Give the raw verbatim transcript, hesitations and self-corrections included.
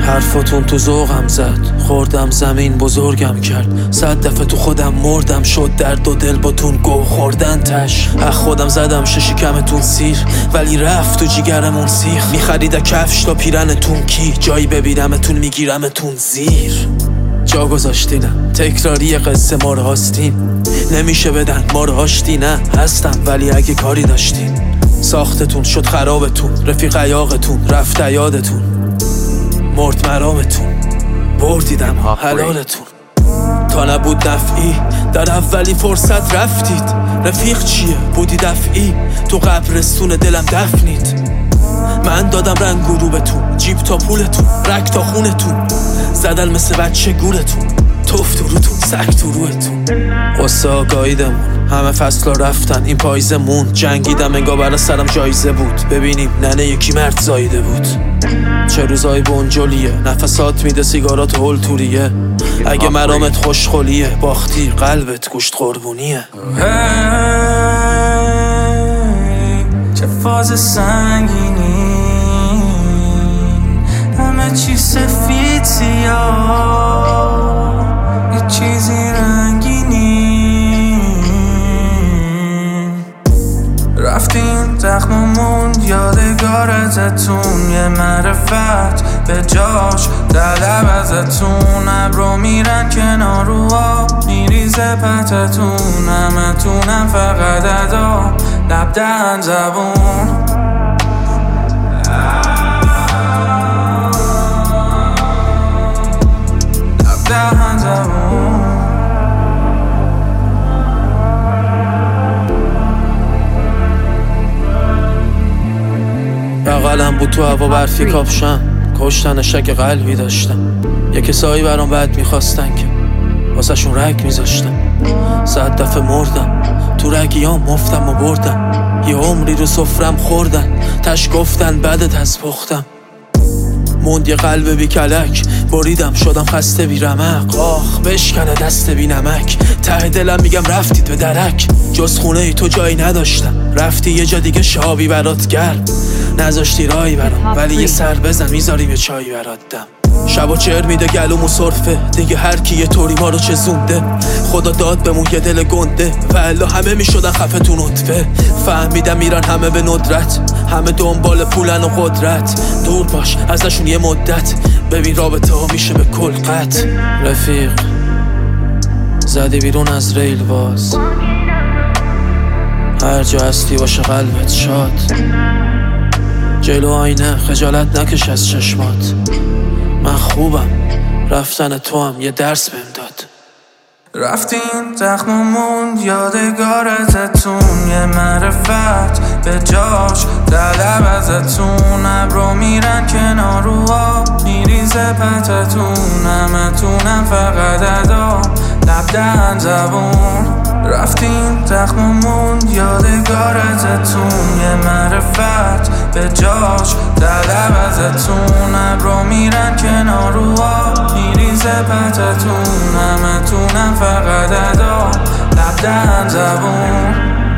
حرفاتون تو ذوقم زد، خوردم زمین بزرگم کرد. صد دفعه تو خودم مردم، شد درد و دل باتون گو خوردن تش. اخ خودم زدم ششی کمتون سیر، ولی رفت تو جیگرمون سیخ. میخرید کفش تا پیرنتون کی، جایی ببینمتون میگیرمتون زیر. جا گذاشتینم تکراری قصه ما رو هاستین، نمیشه بدن ما رو هاشتی. نه هستم ولی اگه کاری داشتین، ساختتون شد خرابتون، رفیق عیاقتون رفت یادتون، مرد مرامتون، بردیدم حلالتون. تا نبود نفعی در اولی فرصت رفتید، رفیق چیه بودی دفعی، تو قبرستون دلم دفنید. من دادم رنگ گروبتون، جیب تا پولتون، رک تا خونتون، زدل مثل بچه گولتون، توف تو روتون، سک تو روتون. قصه آگاهیدمون همه فصلا رفتن، این پاییزه مون. جنگیدم انگار برا سرم جایزه بود، ببینیم ننه یکی مرد زایده بود. چه روزای بنجلیه، نفسات میده سیگارات هول توریه. اگه مرامت خوشخولیه، باختی قلبت گوشت قربونیه. چه فاز سنگینی، همه چی سفید سیاه، یه چیزی رنگینی. رفتین زخممون یادگار ازتون، یه معرفت به جاش طلب ازتون. ابرو میرن کنار رو آب، میریزه پتتون، همتونم فقط ادا لب دهن زبون. لب دهن زبون. بغلم بود تو هوا برفی کاپشن، کشتن شک قلبی داشتم. یه کسایی برام بد میخواستن که واسه شون رگ میذاشتم. صد دفعه مردم تو رگیام، مفتم و بردم. یه عمری رو سفرم خوردن، تش گفتن بدت از پختم. موند یه قلب بی کلک، بریدم شدم خسته بی رمق. آخ بشکنه دست بی نمک، ته دلم میگم رفتید به درک. جز خونه ای تو جایی نداشتم، رفتی یه جا دیگه شابی برات گرم. نذاشتی رایی برام، ولی یه سر بزن میذاری به چایی برات دم. شب و چهر میده گلومو صرفه، دیگه هر کی یه طوری ما رو چزونده. خدا داد بمون یه دل گنده، والا همه میشدن خفه تو نطفه. فهمیدم میرن همه به ندرت، همه دنبال پولن و قدرت. دور باش ازشون یه مدت، ببین رابطه ها میشه به کل قطع. رفیق زدی بیرون از ریل باز، هر جا هستی باشه قلبت شاد. جلو آینه خجالت نکش از چشمات، من خوبم رفتن تو هم یه درس بهم داد. رفتین زخممون یادگار ازتون، یه معرفت به جاش طلب ازتون. ابرو میرن کنار رو آب، میریزه پتتون، همتونم فقط ادا لب دهن زبون. رفتین زخممون یادگار ازتون، یه معرفت به جاش طلب ازتون. ابرو میرن کنار رو آب، میریزه پتتون، همتونم فقط ادا لب دهن زبون.